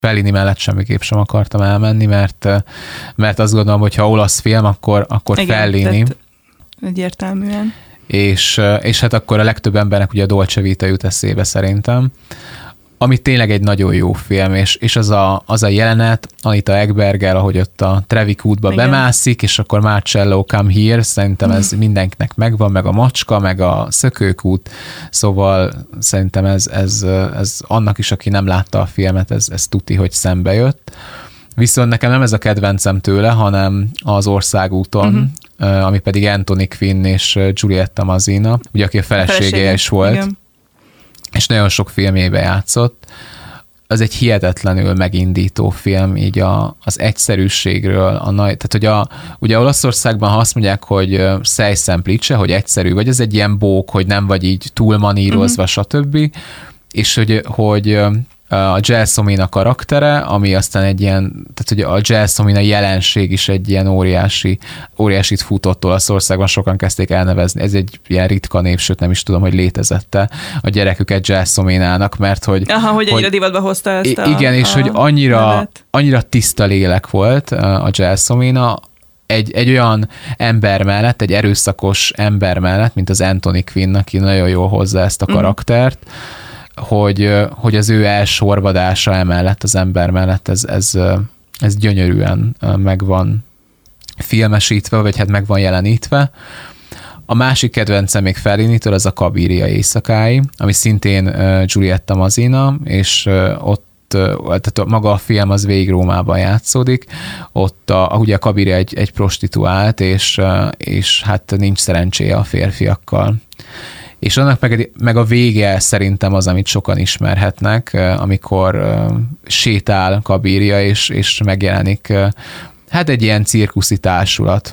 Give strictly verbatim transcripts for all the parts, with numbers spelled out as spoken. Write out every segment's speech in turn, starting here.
Fellini mellett semmiképp sem akartam elmenni, mert, mert azt gondolom, hogy ha olasz film, akkor, akkor igen, Fellini. Egyértelműen. És, és hát akkor a legtöbb embernek ugye a Dolce Vita jut eszébe szerintem, ami tényleg egy nagyon jó film, és, és az, a, az a jelenet, Anita Ekberggel, ahogy ott a Trevik útba igen. bemászik, és akkor Marcello come here, szerintem ez mm. mindenkinek megvan, meg a macska, meg a szökőkút, szóval szerintem ez, ez, ez annak is, aki nem látta a filmet, ez, ez tuti, hogy szembe jött. Viszont nekem nem ez a kedvencem tőle, hanem az Országúton, uh-huh. ami pedig Anthony Quinn és Giulietta Masina, ugye aki a felesége is volt, igen. és nagyon sok filmjébe játszott. Az egy hihetetlenül megindító film, így a, az egyszerűségről, a nagy, tehát hogy a, ugye Olaszországban, ha azt mondják, hogy sei semplice, hogy egyszerű, vagy ez egy ilyen bók, hogy nem vagy így túlmanírozva, uh-huh. stb., és hogy, hogy a Gelsomina karaktere, ami aztán egy ilyen, tehát hogy a Gelsomina jelenség is egy ilyen óriási, óriásit futott Olaszországban, sokan kezdték elnevezni. Ez egy ilyen ritka név, sőt nem is tudom, hogy létezette a gyereküket Gelsominának, mert hogy... Aha, hogy egyre divatba hozta ezt a... Igen, és a hogy annyira, annyira tiszta lélek volt a Gelsomina, egy, egy olyan ember mellett, egy erőszakos ember mellett, mint az Anthony Quinn, aki nagyon jól hozza ezt a karaktert, mm. hogy, hogy az ő elsorvadása emellett, az ember mellett ez, ez, ez gyönyörűen meg van filmesítve, vagy hát meg van jelenítve. A másik kedvencem még Fellinitől az a Kabiria éjszakái, ami szintén Giulietta Masina, és ott tehát maga a film az végig Rómában játszódik, ott a, ugye a Kabiria egy, egy prostituált, és, és hát nincs szerencséje a férfiakkal. És annak meg, meg a vége szerintem az, amit sokan ismerhetnek, amikor sétál Kabiria, és, és megjelenik hát egy ilyen cirkuszi társulat.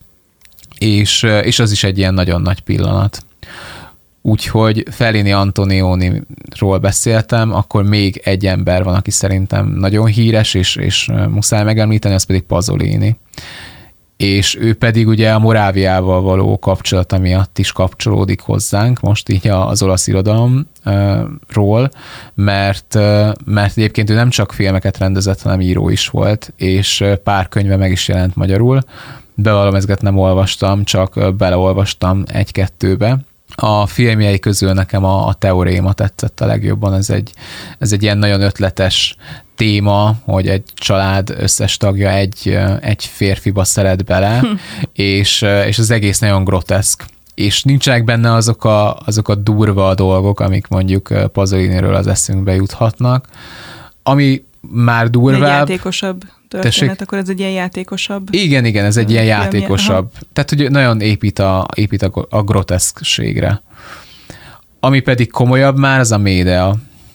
És, és az is egy ilyen nagyon nagy pillanat. Úgyhogy Fellini Antonioniról beszéltem, akkor még egy ember van, aki szerintem nagyon híres, és, és muszáj megemlíteni, az pedig Pasolini. És ő pedig ugye a Moráviával való kapcsolata miatt is kapcsolódik hozzánk, most így az olasz irodalomról, mert, mert egyébként ő nem csak filmeket rendezett, hanem író is volt, és pár könyve meg is jelent magyarul. Bevallom, ezeket nem olvastam, csak beleolvastam egy-kettőbe. A filmjei közül nekem a, a Teoréma tetszett a legjobban, ez egy, ez egy ilyen nagyon ötletes téma, hogy egy család összes tagja egy, egy férfiba szeret bele, hm. és, és az egész nagyon groteszk. És nincsenek benne azok a, azok a durva dolgok, amik mondjuk Pasoliniről az eszünkbe juthatnak. Ami már durvább... Egy játékosabb történet, tessék? Akkor ez egy ilyen játékosabb... Igen, igen, ez egy ilyen játékosabb. Aha. Tehát, hogy nagyon épít a, épít a, a groteszkségre. Ami pedig komolyabb már, az a Médea.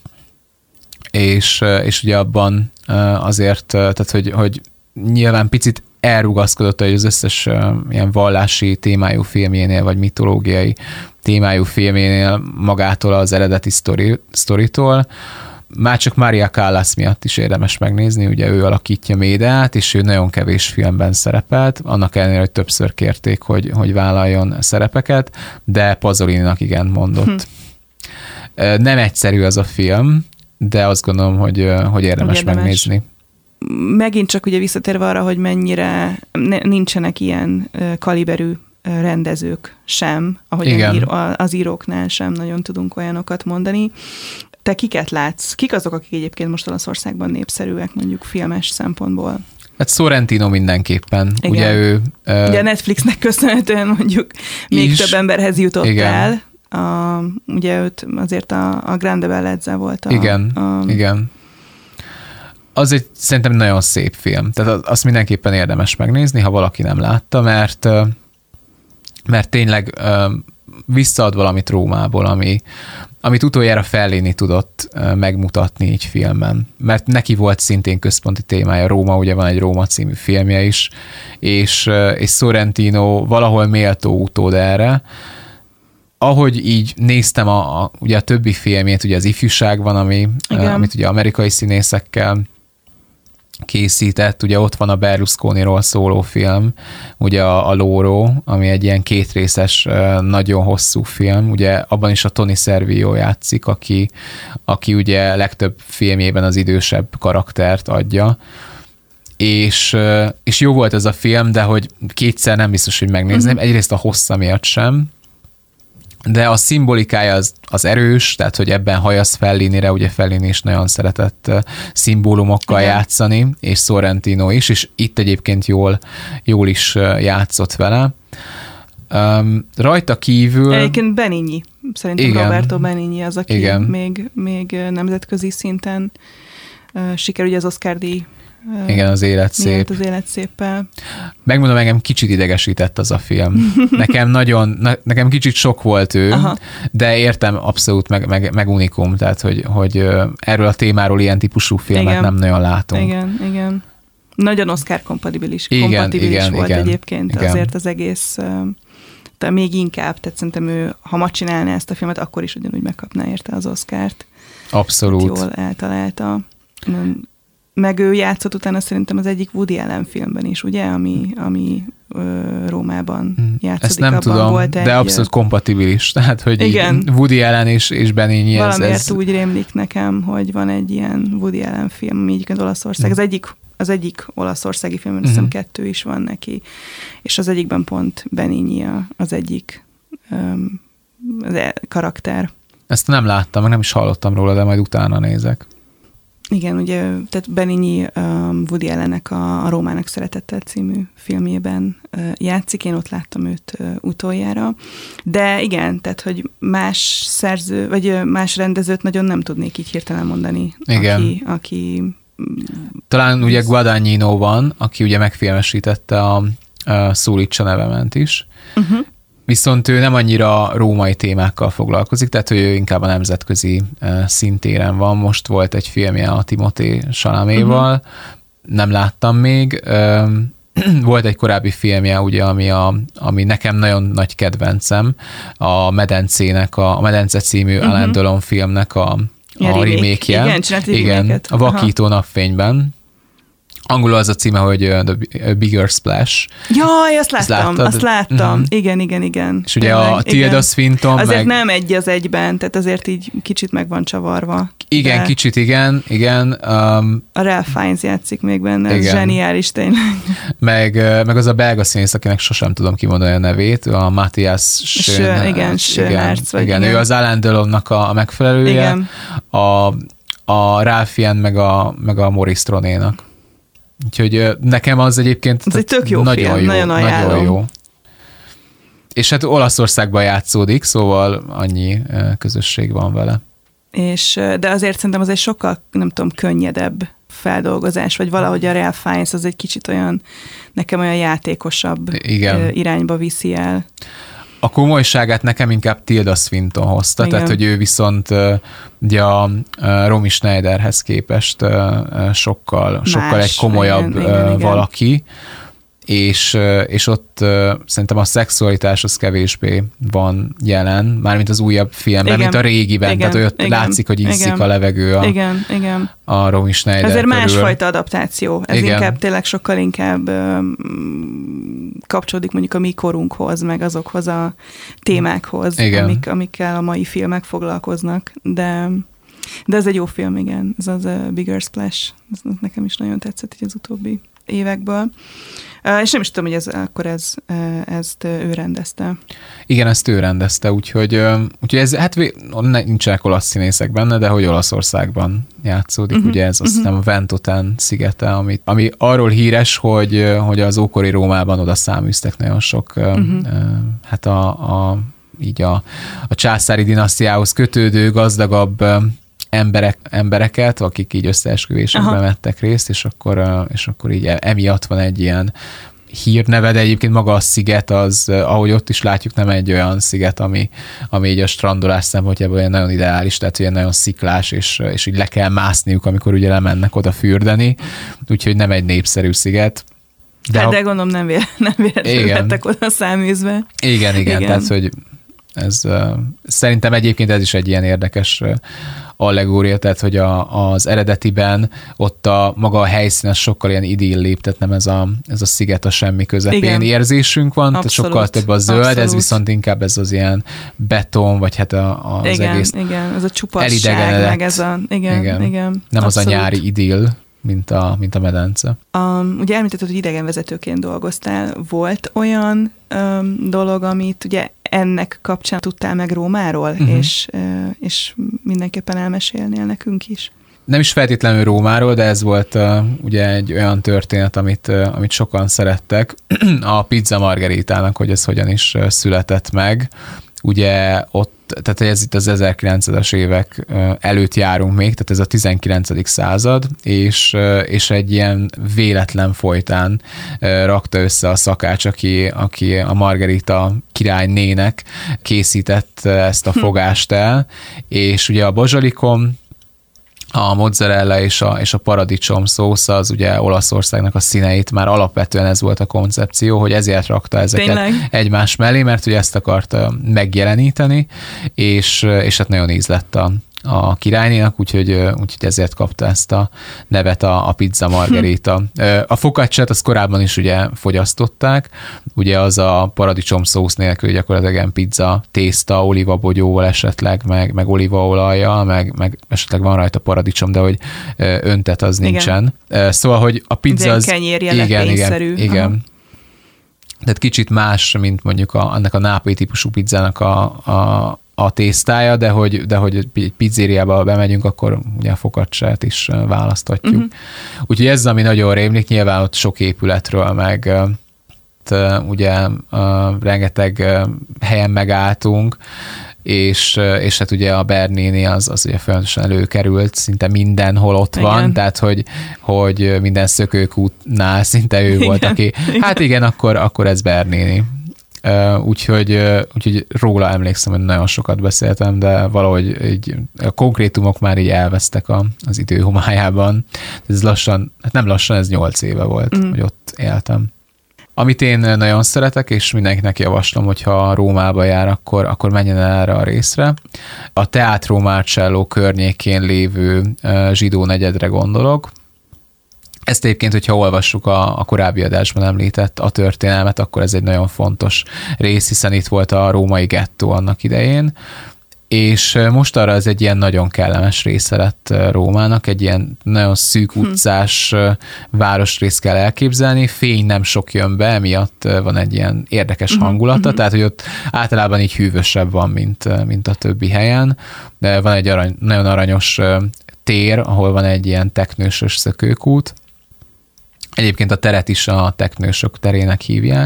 És, és ugye abban azért, tehát, hogy, hogy nyilván picit elrugaszkodott, hogy az összes ilyen vallási témájú filmjénél, vagy mitológiai témájú filmjénél magától az eredeti sztori, sztoritól. Már csak Maria Callas miatt is érdemes megnézni, ugye ő alakítja Médeát, és ő nagyon kevés filmben szerepelt, annak ellenére, hogy többször kérték, hogy, hogy vállaljon szerepeket, de Pasolininak igen mondott. Hm. Nem egyszerű az a film, de azt gondolom, hogy, hogy érdemes, érdemes megnézni. Megint csak ugye visszatérve arra, hogy mennyire ne, nincsenek ilyen kaliberű rendezők sem, ahogy az íróknál sem nagyon tudunk olyanokat mondani. Te kiket látsz? Kik azok, akik egyébként most Olaszországban népszerűek, mondjuk filmes szempontból? Hát Sorrentino mindenképpen. Igen. Ugye ő... Ugye a Netflixnek köszönhetően mondjuk még is, több emberhez jutott igen. el. A, ugye őt azért a, a Grande Bellezza volt. A, igen, a... igen. Az egy szerintem nagyon szép film. Tehát azt mindenképpen érdemes megnézni, ha valaki nem látta, mert, mert tényleg visszaad valamit Rómából, ami, amit utoljára Fellini tudott megmutatni így filmen. Mert neki volt szintén központi témája Róma, ugye van egy Róma című filmje is, és, és Sorrentino valahol méltó utód erre. Ahogy így néztem a, a, ugye a többi filmjét, ugye az Ifjúság van, ami, amit ugye amerikai színészekkel készített, ugye ott van a Berlusconiról szóló film, ugye a, a Loro, ami egy ilyen kétrészes, nagyon hosszú film, ugye abban is a Tony Servillo játszik, aki, aki ugye legtöbb filmjében az idősebb karaktert adja, és, és jó volt ez a film, de hogy kétszer nem biztos, hogy megnézném, uh-huh. egyrészt a hossza miatt sem, de a szimbolikája az, az erős, tehát hogy ebben hajasz Fellinire, ugye Fellini is nagyon szeretett szimbólumokkal igen. játszani, és Sorrentino is, és itt egyébként jól, jól is játszott vele. Um, rajta kívül... Egyébként Benigni, szerintem igen. Roberto Benigni az, aki igen. még, még nemzetközi szinten uh, sikerül ugye az Oscar-díj. Igen, az élet szép. Az élet széppel. Megmondom, engem kicsit idegesített az a film. Nekem nagyon, nekem kicsit sok volt ő, aha. de értem abszolút meg, meg, meg unikum, tehát hogy, hogy erről a témáról ilyen típusú filmet igen. nem nagyon látunk. Igen, igen. Nagyon Oscar kompatibilis, igen, kompatibilis igen, volt igen, egyébként igen. azért az egész, de még inkább, tehát szerintem ő, ha ma csinálná ezt a filmet, akkor is ugyanúgy megkapná érte az Oscart. Abszolút. Jól eltalálta. Meg ő játszott utána szerintem az egyik Woody Allen filmben is, ugye, ami, ami ö, Rómában játszódik. Ezt nem abban tudom, volt de egy, abszolút kompatibilis. Tehát, hogy igen. Woody Allen és, és Benigni. Valamiért ez, ez... úgy rémlik nekem, hogy van egy ilyen Woody Allen film, ami egyébként Olaszország. Mm. Az egyik, az egyik olaszországi film, mm-hmm. azt hiszem kettő is van neki, és az egyikben pont Benigni az egyik um, az karakter. Ezt nem láttam, meg nem is hallottam róla, de majd utána nézek. Igen, ugye, tehát Benigni um, Woody Allennek a, a Rómának szeretettel című filmjében uh, játszik, én ott láttam őt uh, utoljára, de igen, tehát, hogy más szerző, vagy uh, más rendezőt nagyon nem tudnék így hirtelen mondani, igen. aki... aki talán ez... ugye Guadagnino van, aki ugye megfilmesítette a, a Szólítsa nevemet is, uh-huh. viszont ő nem annyira római témákkal foglalkozik, tehát hogy ő inkább a nemzetközi szintéren van. Most volt egy filmje a Timothée Chalaméval, uh-huh. nem láttam még. Volt egy korábbi filmje, ugye, ami, a, ami nekem nagyon nagy kedvencem, a Medencének, a, a Medence című uh-huh. Alain Delon filmnek a, a remake. remake-je. Igen, csinált egy Igen, remake-et. a Vakító Aha. napfényben. Angolul az a címe, hogy The Bigger Splash. Jaj, azt láttam, azt láttam. Uh-huh. Igen, igen, igen. És ugye tényleg, a Tilda Swinton azért meg... nem egy az egyben, tehát azért így kicsit meg van csavarva. Igen, de... kicsit igen, igen. Um, a Ralph Fiennes játszik még benne, ez zseniális tényleg. Meg, meg az a belga színész, akinek sosem tudom kimondani a nevét, a Matthias Schön... Igen, Schönhardt. Igen, igen, ő az Alain Delonnak a megfelelője, igen. a, a Ralph Fiennes meg a, meg a Maurice Tronénak. Úgyhogy nekem az egyébként ez egy tök jó nagyon film, jó, nagyon ajánlom. Nagyon jó. És hát Olaszországban játszódik, szóval annyi közösség van vele. És, de azért szerintem az egy sokkal, nem tudom, könnyedebb feldolgozás, vagy valahogy a Ralph Fiennes az egy kicsit olyan, nekem olyan játékosabb igen. irányba viszi el. A komolyságát nekem inkább Tilda Swinton hozta, igen. tehát hogy ő viszont ugye a Romy Schneiderhez képest sokkal, sokkal egy komolyabb igen, igen, valaki, igen. És, és ott szerintem a szexualitás az kevésbé van jelen, mármint az újabb filmben, igen. mint a régiben, igen. tehát hogy ott igen. látszik, hogy ízik igen. a levegő a, igen, igen. a Romy Schneider ezért körül. Másfajta adaptáció. Ez igen. inkább tényleg sokkal inkább um, kapcsolódik mondjuk a mi korunkhoz, meg azokhoz a témákhoz, amik, amikkel a mai filmek foglalkoznak, de, de ez egy jó film, igen. Ez az a Bigger Splash. Ez nekem is nagyon tetszett így az utóbbi évekből. Uh, és nem is tudom, hogy ez, akkor ez, uh, ezt uh, ő rendezte. Igen, ezt ő rendezte, úgyhogy, uh, úgyhogy ez, hát nincsenek olasz színészek benne, de hogy Olaszországban játszódik, uh-huh. ugye ez azt hiszem uh-huh. a Ventotene szigete, ami, ami arról híres, hogy, hogy az ókori Rómában oda száműztek nagyon sok, uh-huh. uh, hát a, a, így a, a császári dinasztiához kötődő, gazdagabb uh, Emberek, embereket, akik így összeesküvésekben vettek részt, és akkor, és akkor így emiatt van egy ilyen hírneve, de egyébként maga a sziget az, ahogy ott is látjuk, nem egy olyan sziget, ami, ami így a strandolás szempontjából olyan nagyon ideális, tehát ilyen nagyon sziklás, és, és így le kell mászniuk, amikor ugye lemennek oda fürdeni, úgyhogy nem egy népszerű sziget. De, hát, ha... de gondolom nem, véle, nem véletlenül lettek oda száműzve. Igen, igen, igen, tehát hogy ez szerintem egyébként ez is egy ilyen érdekes allegória, tehát hogy a, az eredetiben ott a maga a helyszín az sokkal ilyen idillibb, tehát nem ez a, ez a sziget a semmi közepén igen. érzésünk van, abszolút, tehát sokkal több a zöld, abszolút. Ez viszont inkább ez az ilyen beton, vagy hát a, az igen, egész igen, ez a csupasság, meg ez a, igen, igen. igen nem abszolút. Az a nyári idill, mint a, mint a medence. Um, ugye említetted, hogy idegenvezetőként dolgoztál. Volt olyan um, dolog, amit ugye ennek kapcsán tudtál meg Rómáról, uh-huh. és, uh, és mindenképpen elmesélnél nekünk is? Nem is feltétlenül Rómáról, de ez volt uh, ugye egy olyan történet, amit, uh, amit sokan szerettek. A pizza margaritának, hogy ez hogyan is uh, született meg. Ugye ott, tehát ez itt az ezerkilencszázas évek előtt járunk még, tehát ez a tizenkilencedik század, és, és egy ilyen véletlen folytán rakta össze a szakács, aki, aki a Margarita királynének készített ezt a fogást el, és ugye a bazsalikom, a mozzarella és a, és a paradicsom szósz az ugye Olaszországnak a színeit, már alapvetően ez volt a koncepció, hogy ezért rakta ezeket Tényleg? egymás mellé, mert ugye ezt akarta megjeleníteni, és, és hát nagyon íz lett a, a királynénak, úgyhogy, úgyhogy ezért kapta ezt a nevet a, a pizza margarita. Hm. A focacciát azt korábban is ugye fogyasztották, ugye az a paradicsom szósz nélkül gyakorlatilag ilyen pizza tészta, olívabogyóval esetleg, meg, meg olívaolajjal, meg, meg esetleg van rajta paradicsom, de hogy öntet az igen. nincsen. Szóval, hogy a pizza az... Igen, igen, igen. Tehát kicsit más, mint mondjuk a, annak a nápolyi típusú pizzának a, a a tésztája, de hogy, de hogy egy pizzériába bemegyünk, akkor ugye a focacciát is választhatjuk. Uh-huh. Úgyhogy ez, ami nagyon rémlik, nyilván ott sok épületről, meg ugye rengeteg helyen megálltunk, és, és hát ugye a Bernini az, az ugye folyamatosan előkerült, szinte mindenhol ott igen. van, tehát hogy, hogy minden szökőkútnál szinte ő igen. volt, aki hát igen, akkor, akkor ez Bernini. Uh, úgyhogy, uh, úgyhogy róla emlékszem, hogy nagyon sokat beszéltem, de valahogy így, a konkrétumok már így elvesztek a, az idő homályában. Ez lassan, hát nem lassan, ez nyolc éve volt, mm. hogy ott éltem. Amit én nagyon szeretek, és mindenkinek javaslom, hogyha Rómába jár, akkor, akkor menjen el erre a részre. A Teatro Marcello környékén lévő uh, zsidó negyedre gondolok. Ezt egyébként, hogyha olvassuk a, a korábbi adásban említett a történelmet, akkor ez egy nagyon fontos rész, hiszen itt volt a római gettó annak idején, és most arra ez egy ilyen nagyon kellemes része lett Rómának, egy ilyen nagyon szűk utcás hm. városrészt kell elképzelni, fény nem sok jön be, emiatt van egy ilyen érdekes hangulata, uh-huh. tehát hogy ott általában így hűvösebb van, mint, mint a többi helyen, de van egy arany, nagyon aranyos tér, ahol van egy ilyen teknősös szökőkút. Egyébként a teret is a teknősök terének hívják,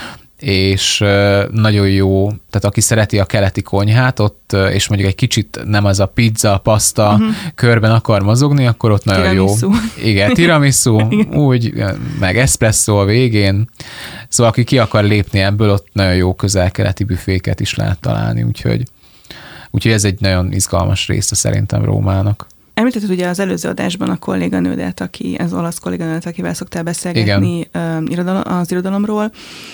és nagyon jó, tehát aki szereti a keleti konyhát, ott, és mondjuk egy kicsit nem az a pizza, pasta uh-huh. körben akar mozogni, akkor ott nagyon tiramisu. Jó. Igen, tiramisu, úgy, meg espresso a végén. Szóval aki ki akar lépni ebből, ott nagyon jó közel-keleti büféket is lehet találni, úgyhogy, úgyhogy ez egy nagyon izgalmas része szerintem Rómának. Említetted ugye az előző adásban a kolléganődet, aki, az olasz kolléganődet, akivel szoktál beszélgetni Igen. az irodalomról.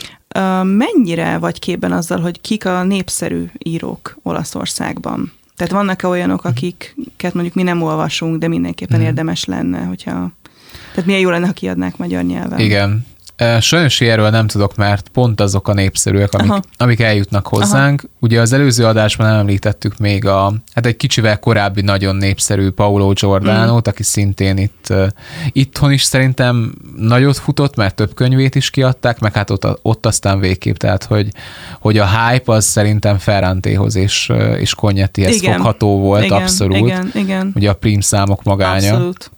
Mennyire vagy képben azzal, hogy kik a népszerű írók Olaszországban? Tehát vannak-e olyanok, akiket mondjuk mi nem olvasunk, de mindenképpen mm. érdemes lenne, hogyha... Tehát milyen jó lenne, ha kiadnák magyar nyelven? Igen. Sajnos erről nem tudok, mert pont azok a népszerűek, amik, amik eljutnak hozzánk. Aha. Ugye az előző adásban említettük még a, hát egy kicsivel korábbi nagyon népszerű Paolo Giordánót, mm. aki szintén itt itthon is szerintem nagyot futott, mert több könyvét is kiadták, meg hát ott, ott aztán végképp, tehát hogy, hogy a hype az szerintem Ferrantéhoz és, és Cognettihez igen. fogható volt, igen, abszolút. Igen, igen. Ugye a prim számok magánya. Abszolút.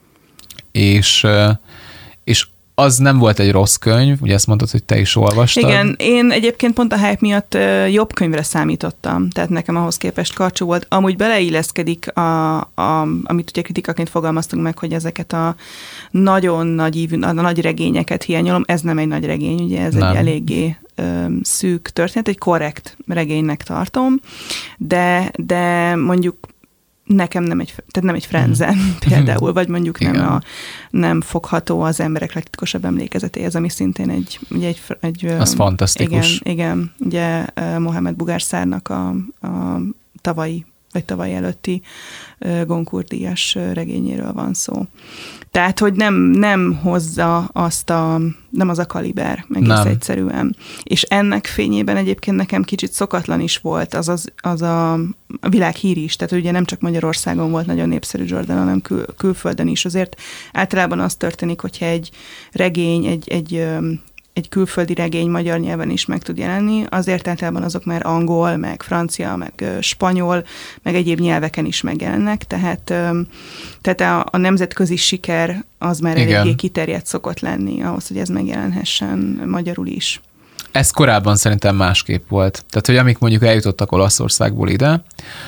És, és az nem volt egy rossz könyv, ugye ezt mondtad, hogy te is olvastad. Igen, én egyébként pont a hype miatt jobb könyvre számítottam, tehát nekem ahhoz képest karcsú volt. Amúgy beleilleszkedik, a, a, amit ugye kritikaként fogalmaztunk meg, hogy ezeket a nagyon nagy ívű, a nagy regényeket hiányolom. Ez nem egy nagy regény, ugye ez nem. egy eléggé ö, szűk történet, egy korrekt regénynek tartom, de, de mondjuk nekem nem egy, tehát nem egy Frenzen mm. például, vagy mondjuk nem, a, nem fogható az emberek legtitkosabb emlékezetéhez, ami szintén egy... Ugye egy, egy az fantasztikus. Igen, igen, ugye Mohamed Bougarsárnak a, a tavalyi, vagy tavaly előtti Goncourt-díjas regényéről van szó. Tehát, hogy nem, nem hozza azt a, nem az a kaliber, egész nem. egyszerűen. És ennek fényében egyébként nekem kicsit szokatlan is volt az, az, az a, a világhír is. Tehát ugye nem csak Magyarországon volt nagyon népszerű Jordan, hanem kül, külföldön is. Azért általában az történik, hogyha egy regény, egy, egy egy külföldi regény magyar nyelven is meg tud jelenni, azért általában azok már angol, meg francia, meg spanyol, meg egyéb nyelveken is megjelennek, tehát, tehát a, a nemzetközi siker az már Igen. eléggé kiterjedt szokott lenni ahhoz, hogy ez megjelenhessen magyarul is. Ez korábban szerintem másképp volt. Tehát, hogy amik mondjuk eljutottak Olaszországból ide,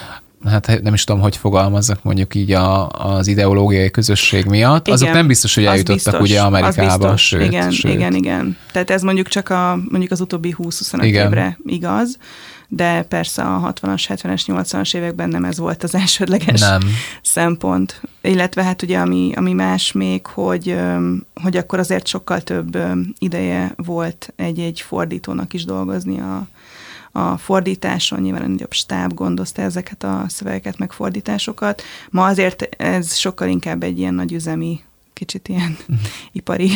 hát nem is tudom, hogy fogalmazzak mondjuk így a, az ideológiai közösség miatt, igen, azok nem biztos, hogy eljutottak biztos, ugye Amerikába, sőt, igen, sőt. Igen, igen. Tehát ez mondjuk csak a, mondjuk az utóbbi húsz-huszonöt évre igaz, de persze a hatvanas, hetvenes, nyolcvanas években nem ez volt az elsődleges nem. szempont. Illetve hát ugye ami, ami más még, hogy, hogy akkor azért sokkal több ideje volt egy-egy fordítónak is dolgozni a a fordításon, nyilván a nagyobb stáb gondozta ezeket a szövegeket, meg fordításokat. Ma azért ez sokkal inkább egy ilyen nagyüzemi, kicsit ilyen uh-huh. ipari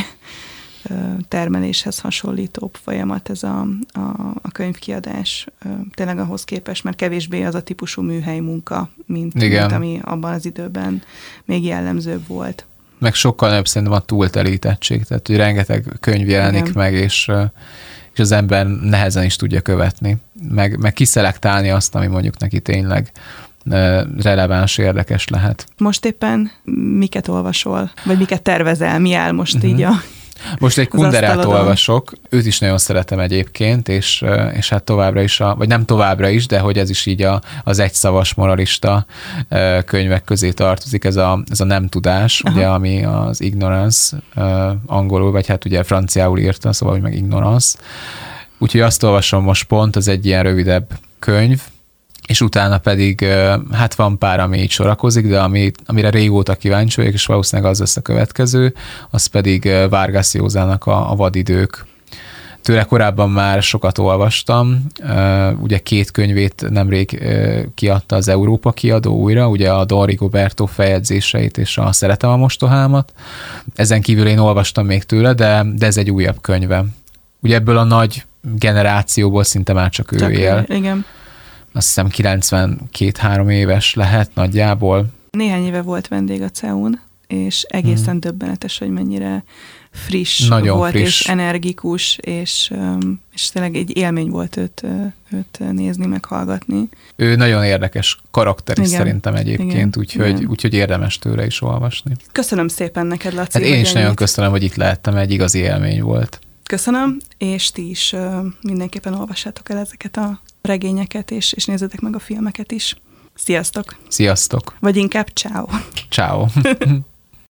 termeléshez hasonlítóbb folyamat ez a, a, a könyvkiadás. Tényleg ahhoz képest, mert kevésbé az a típusú műhely munka, mint, mint ami abban az időben még jellemzőbb volt. Meg sokkal nagyobb szerintem a túltelítettség, tehát hogy rengeteg könyv jelenik Igen. meg, és és az ember nehezen is tudja követni, meg, meg kiszelektálni azt, ami mondjuk neki tényleg releváns, érdekes lehet. Most éppen miket olvasol, vagy miket tervezel, mi áll most uh-huh. így a Most egy Kunderát olvasok, őt is nagyon szeretem egyébként, és, és hát továbbra is, a, vagy nem továbbra is, de hogy ez is így a, az egyszavas moralista könyvek közé tartozik, ez a, ez a nem tudás, Aha. ugye, ami az ignorance angolul, vagy hát ugye franciául írta, szóval, hogy meg ignorance. Úgyhogy azt olvasom most pont, az egy ilyen rövidebb könyv, és utána pedig, hát van pár, ami így sorakozik, de ami, amire régóta kíváncsi vagyok, és valószínűleg az lesz a következő, az pedig Vargas Llosának a, a Vadidők. Tőle korábban már sokat olvastam, ugye két könyvét nemrég kiadta az Európa kiadó újra, ugye a Don Rigoberto feljegyzéseit és a Szeretem a mostohámat. Ezen kívül én olvastam még tőle, de, de ez egy újabb könyve. Ugye ebből a nagy generációból szinte már csak ő csak él. Ő, igen. Azt hiszem kilencvenkét-három éves lehet nagyjából. Néhány éve volt vendég a cé e u-n, és egészen hmm. döbbenetes, hogy mennyire friss Nagyon volt, friss. és energikus, és, és tényleg egy élmény volt őt, őt nézni, meg hallgatni. Ő nagyon érdekes karakter is szerintem egyébként, úgyhogy, úgyhogy érdemes tőle is olvasni. Köszönöm szépen neked, Laci. Hát én is nagyon köszönöm, hogy itt lehettem, egy igazi élmény volt. Köszönöm, és ti is uh, mindenképpen olvassátok el ezeket a regényeket, és, és nézzétek meg a filmeket is. Sziasztok! Sziasztok! Vagy inkább ciao. Ciao.